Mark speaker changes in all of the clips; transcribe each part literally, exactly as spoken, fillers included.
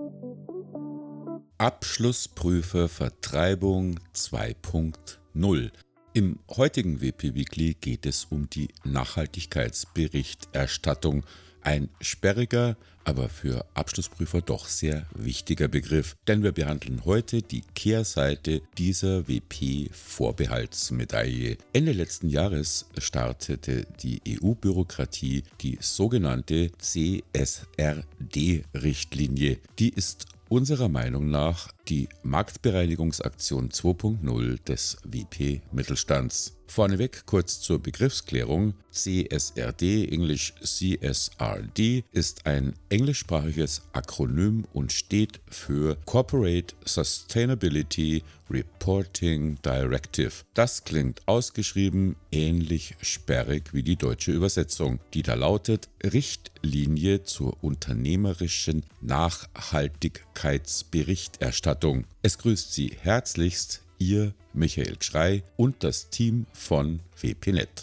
Speaker 1: Abschlussprüfer Vertreibung zwei Punkt null. Im heutigen W P Weekly geht es um die Nachhaltigkeitsberichterstattung. Ein sperriger, aber für Abschlussprüfer doch sehr wichtiger Begriff, denn wir behandeln heute die Kehrseite dieser W P-Vorbehaltsmedaille. Ende letzten Jahres startete die E U-Bürokratie die sogenannte C S R D-Richtlinie. Die ist unserer Meinung nach die Marktbereinigungsaktion zwei Punkt null des W P-Mittelstands. Vorneweg kurz zur Begriffsklärung. C S R D, englisch C S R D, ist ein englischsprachiges Akronym und steht für Corporate Sustainability Reporting Directive. Das klingt ausgeschrieben ähnlich sperrig wie die deutsche Übersetzung, die da lautet Richtlinie zur unternehmerischen Nachhaltigkeitsberichterstattung. Es grüßt Sie herzlichst Ihr Michael Gschrey und das Team von W P Net.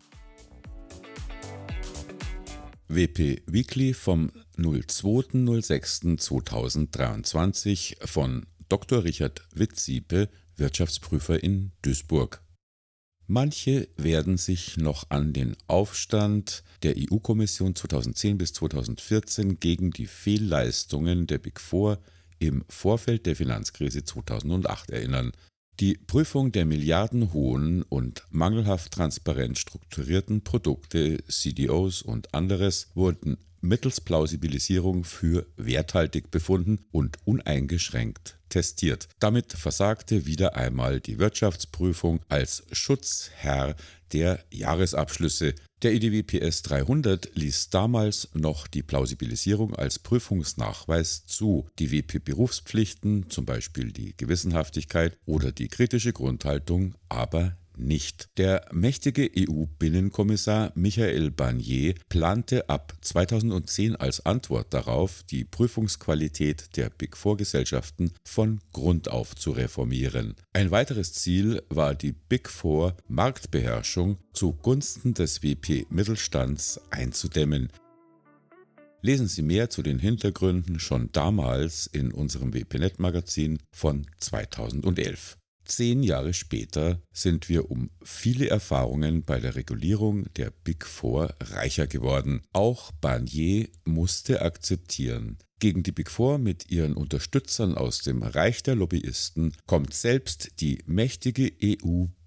Speaker 1: W P Weekly vom zweiter sechster zweitausenddreiundzwanzig von Doktor Richard Wittsiepe, Wirtschaftsprüfer in Duisburg. Manche werden sich noch an den Aufstand der E U-Kommission zweitausendzehn bis zweitausendvierzehn gegen die Fehlleistungen der Big Four im Vorfeld der Finanzkrise zweitausendacht erinnern. Die Prüfung der milliardenhohen und mangelhaft transparent strukturierten Produkte, C D Os und anderes wurden mittels Plausibilisierung für werthaltig befunden und uneingeschränkt testiert. Damit versagte wieder einmal die Wirtschaftsprüfung als Schutzherr der Jahresabschlüsse. Der E D W P S dreihundert ließ damals noch die Plausibilisierung als Prüfungsnachweis zu, die W P-Berufspflichten, zum Beispiel die Gewissenhaftigkeit oder die kritische Grundhaltung, aber nicht. Der mächtige E U-Binnenkommissar Michael Barnier plante ab zweitausendzehn als Antwort darauf, die Prüfungsqualität der Big Four-Gesellschaften von Grund auf zu reformieren. Ein weiteres Ziel war die Big Four Marktbeherrschung zugunsten des W P-Mittelstands einzudämmen. Lesen Sie mehr zu den Hintergründen schon damals in unserem W P Net-Magazin von zweitausendelf. Zehn Jahre später sind wir um viele Erfahrungen bei der Regulierung der Big Four reicher geworden. Auch Barnier musste akzeptieren: Gegen die Big Four mit ihren Unterstützern aus dem Reich der Lobbyisten kommt selbst die mächtige E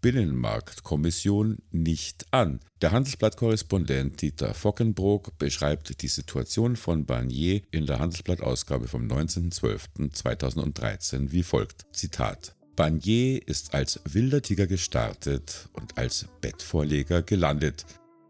Speaker 1: U-Binnenmarktkommission nicht an. Der Handelsblatt-Korrespondent Dieter Fockenbrock beschreibt die Situation von Barnier in der Handelsblatt-Ausgabe vom neunzehnten zwölften zweitausenddreizehn wie folgt: Zitat: Barnier ist als wilder Tiger gestartet und als Bettvorleger gelandet.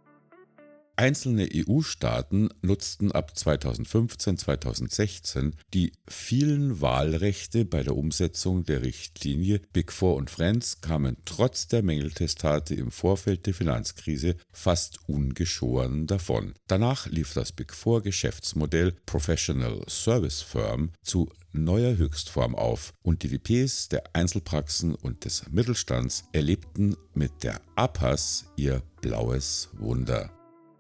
Speaker 1: Einzelne E U-Staaten nutzten ab zweitausendfünfzehn zweitausendsechzehn die vielen Wahlrechte bei der Umsetzung der Richtlinie. Big Four und Friends kamen trotz der Mängeltestate im Vorfeld der Finanzkrise fast ungeschoren davon. Danach lief das Big Four-Geschäftsmodell Professional Service Firm zu neuer Höchstform auf und die W Ps der Einzelpraxen und des Mittelstands erlebten mit der A P A S ihr blaues Wunder.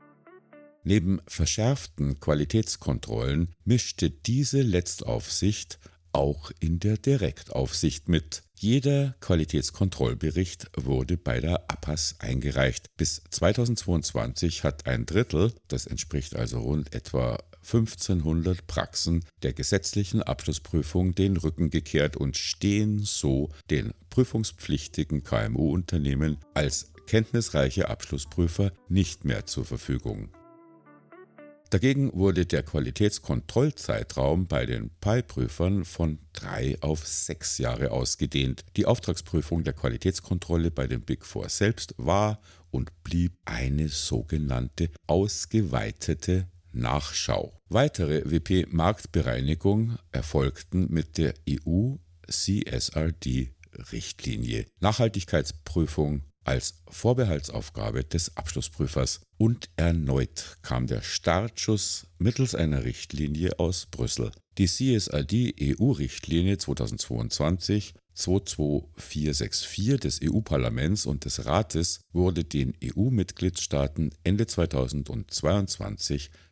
Speaker 1: Neben verschärften Qualitätskontrollen mischte diese Letztaufsicht auch in der Direktaufsicht mit. Jeder Qualitätskontrollbericht wurde bei der A P A S eingereicht. Bis zweitausendzweiundzwanzig hat ein Drittel, das entspricht also rund etwa fünfzehnhundert Praxen, der gesetzlichen Abschlussprüfung den Rücken gekehrt und stehen so den prüfungspflichtigen K M U-Unternehmen als kenntnisreiche Abschlussprüfer nicht mehr zur Verfügung. Dagegen wurde der Qualitätskontrollzeitraum bei den P I Prüfern von drei auf sechs Jahre ausgedehnt. Die Auftragsprüfung der Qualitätskontrolle bei den Big Four selbst war und blieb eine sogenannte ausgeweitete Nachschau. Weitere W P-Marktbereinigung erfolgten mit der E U-C S R D-Richtlinie. Nachhaltigkeitsprüfung als Vorbehaltsaufgabe des Abschlussprüfers. Und erneut kam der Startschuss mittels einer Richtlinie aus Brüssel. Die C S R D-E U-Richtlinie zweitausendzweiundzwanzig zweitausendvierhundertvierundsechzig des E U-Parlaments und des Rates wurde den E U-Mitgliedstaaten Ende zweitausendzweiundzwanzig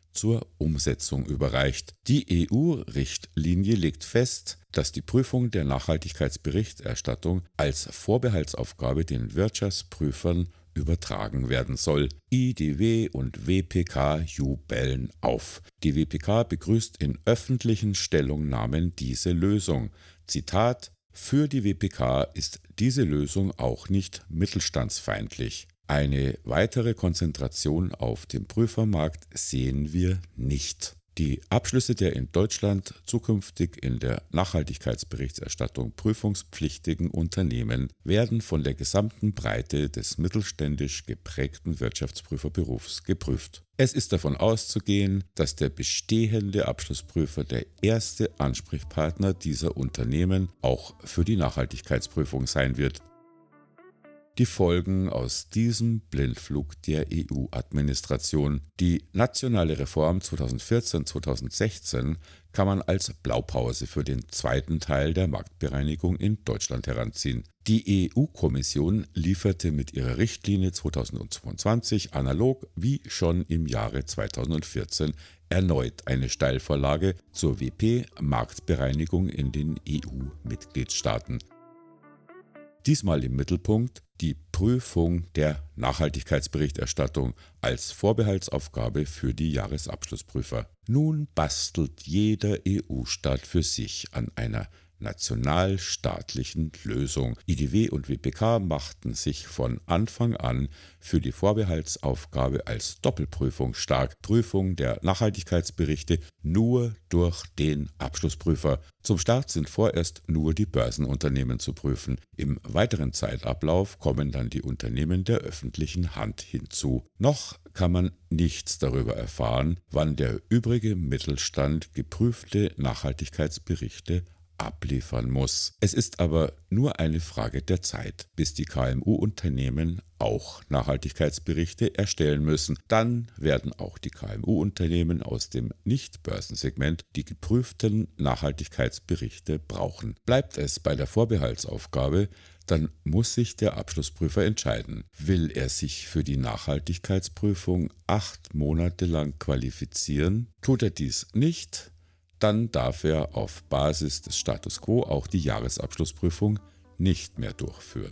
Speaker 1: zur Umsetzung überreicht. Die E U-Richtlinie legt fest, dass die Prüfung der Nachhaltigkeitsberichterstattung als Vorbehaltsaufgabe den Wirtschaftsprüfern übertragen werden soll. I D W und W P K jubeln auf. Die W P K begrüßt in öffentlichen Stellungnahmen diese Lösung. Zitat: Für die W P K ist diese Lösung auch nicht mittelstandsfeindlich. Eine weitere Konzentration auf dem Prüfermarkt sehen wir nicht. Die Abschlüsse der in Deutschland zukünftig in der Nachhaltigkeitsberichterstattung prüfungspflichtigen Unternehmen werden von der gesamten Breite des mittelständisch geprägten Wirtschaftsprüferberufs geprüft. Es ist davon auszugehen, dass der bestehende Abschlussprüfer der erste Ansprechpartner dieser Unternehmen auch für die Nachhaltigkeitsprüfung sein wird. Die Folgen aus diesem Blindflug der E U-Administration. Die nationale Reform zweitausendvierzehn zweitausendsechzehn kann man als Blaupause für den zweiten Teil der Marktbereinigung in Deutschland heranziehen. Die E U-Kommission lieferte mit ihrer Richtlinie zweitausendzweiundzwanzig analog wie schon im Jahre zweitausendvierzehn erneut eine Steilvorlage zur W P-Marktbereinigung in den E U-Mitgliedstaaten. Diesmal im Mittelpunkt die Prüfung der Nachhaltigkeitsberichterstattung als Vorbehaltsaufgabe für die Jahresabschlussprüfer. Nun bastelt jeder E U-Staat für sich an einer nationalstaatlichen Lösung. I D W und W P K machten sich von Anfang an für die Vorbehaltsaufgabe als Doppelprüfung stark. Prüfung der Nachhaltigkeitsberichte nur durch den Abschlussprüfer. Zum Start sind vorerst nur die Börsenunternehmen zu prüfen. Im weiteren Zeitablauf kommen dann die Unternehmen der öffentlichen Hand hinzu. Noch kann man nichts darüber erfahren, wann der übrige Mittelstand geprüfte Nachhaltigkeitsberichte abliefern muss. Es ist aber nur eine Frage der Zeit, bis die K M U-Unternehmen auch Nachhaltigkeitsberichte erstellen müssen. Dann werden auch die K M U-Unternehmen aus dem Nicht-Börsensegment die geprüften Nachhaltigkeitsberichte brauchen. Bleibt es bei der Vorbehaltsaufgabe, dann muss sich der Abschlussprüfer entscheiden. Will er sich für die Nachhaltigkeitsprüfung acht Monate lang qualifizieren? Tut er dies nicht, dann darf er auf Basis des Status quo auch die Jahresabschlussprüfung nicht mehr durchführen.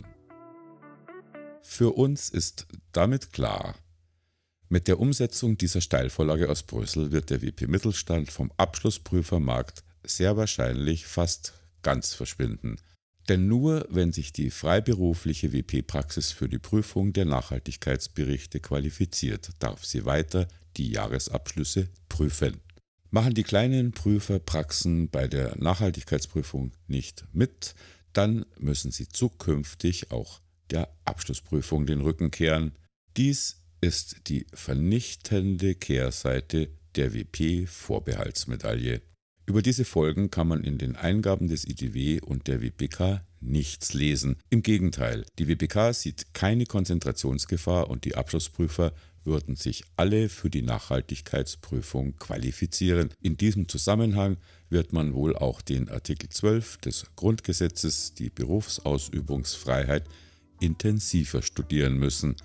Speaker 1: Für uns ist damit klar, mit der Umsetzung dieser Steilvorlage aus Brüssel wird der W P-Mittelstand vom Abschlussprüfermarkt sehr wahrscheinlich fast ganz verschwinden. Denn nur wenn sich die freiberufliche W P-Praxis für die Prüfung der Nachhaltigkeitsberichte qualifiziert, darf sie weiter die Jahresabschlüsse prüfen. Machen die kleinen Prüferpraxen bei der Nachhaltigkeitsprüfung nicht mit, dann müssen sie zukünftig auch der Abschlussprüfung den Rücken kehren. Dies ist die vernichtende Kehrseite der W P-Vorbehaltsmedaille. Über diese Folgen kann man in den Eingaben des I D W und der W P K nichts lesen. Im Gegenteil, die W P K sieht keine Konzentrationsgefahr und die Abschlussprüfer würden sich alle für die Nachhaltigkeitsprüfung qualifizieren. In diesem Zusammenhang wird man wohl auch den Artikel zwölf des Grundgesetzes, die Berufsausübungsfreiheit, intensiver studieren müssen.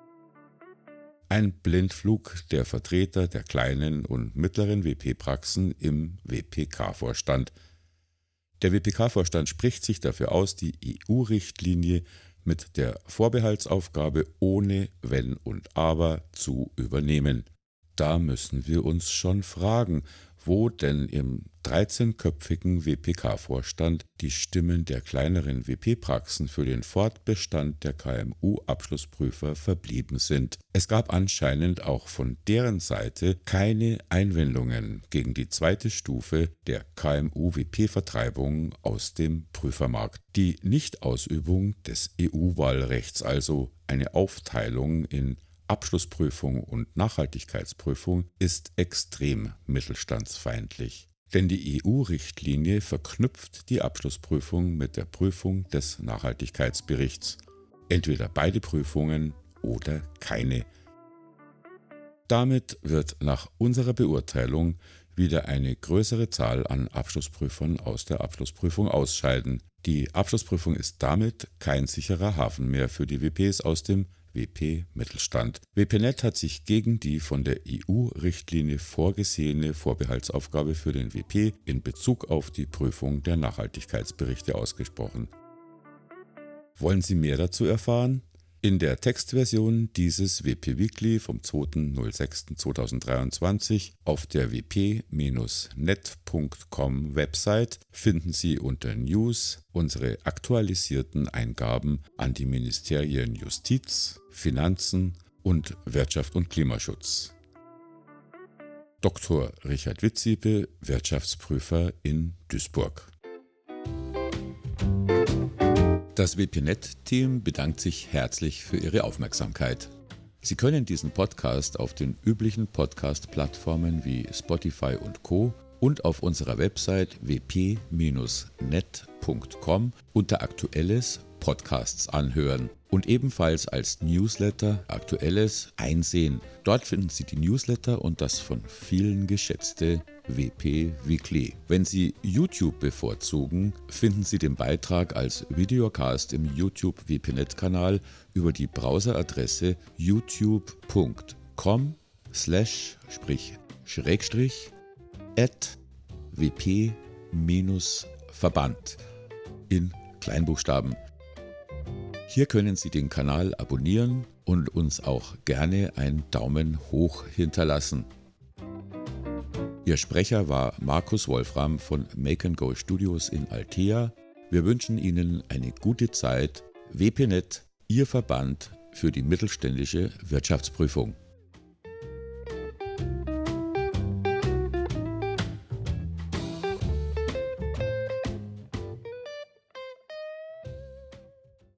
Speaker 1: Ein Blindflug der Vertreter der kleinen und mittleren W P-Praxen im W P K-Vorstand. Der W P K-Vorstand spricht sich dafür aus, die E U-Richtlinie mit der Vorbehaltsaufgabe ohne Wenn und Aber zu übernehmen. Da müssen wir uns schon fragen, wo denn im dreizehnköpfigen W P K-Vorstand die Stimmen der kleineren W P-Praxen für den Fortbestand der K M U-Abschlussprüfer verblieben sind. Es gab anscheinend auch von deren Seite keine Einwendungen gegen die zweite Stufe der K M U-W P-Vertreibung aus dem Prüfermarkt. Die Nichtausübung des E U-Wahlrechts, also eine Aufteilung in Abschlussprüfung und Nachhaltigkeitsprüfung, ist extrem mittelstandsfeindlich. Denn die E U-Richtlinie verknüpft die Abschlussprüfung mit der Prüfung des Nachhaltigkeitsberichts. Entweder beide Prüfungen oder keine. Damit wird nach unserer Beurteilung wieder eine größere Zahl an Abschlussprüfern aus der Abschlussprüfung ausscheiden. Die Abschlussprüfung ist damit kein sicherer Hafen mehr für die W Ps aus dem W P Mittelstand. W P Punkt net hat sich gegen die von der E U-Richtlinie vorgesehene Vorbehaltsaufgabe für den W P in Bezug auf die Prüfung der Nachhaltigkeitsberichte ausgesprochen. Wollen Sie mehr dazu erfahren? In der Textversion dieses W P Weekly vom zweiter sechster zweitausenddreiundzwanzig auf der w p Bindestrich net Punkt com Website finden Sie unter News unsere aktualisierten Eingaben an die Ministerien Justiz, Finanzen und Wirtschaft und Klimaschutz. Doktor Richard Wittsiebe, Wirtschaftsprüfer in Duisburg. Das W P Punkt net-Team bedankt sich herzlich für Ihre Aufmerksamkeit. Sie können diesen Podcast auf den üblichen Podcast-Plattformen wie Spotify und Co. und auf unserer Website w p Bindestrich net Punkt com unter Aktuelles Podcasts anhören und ebenfalls als Newsletter Aktuelles einsehen. Dort finden Sie die Newsletter und das von vielen geschätzte W P Weekly. Wenn Sie YouTube bevorzugen, finden Sie den Beitrag als Videocast im YouTube W P Punkt net-Kanal über die Browseradresse youtube Punkt com slash sprich Schrägstrich at W P Verband in Kleinbuchstaben. Hier können Sie den Kanal abonnieren und uns auch gerne einen Daumen hoch hinterlassen. Ihr Sprecher war Markus Wolfram von Make and Go Studios in Altea. Wir wünschen Ihnen eine gute Zeit. W P Punkt net, Ihr Verband für die mittelständische Wirtschaftsprüfung.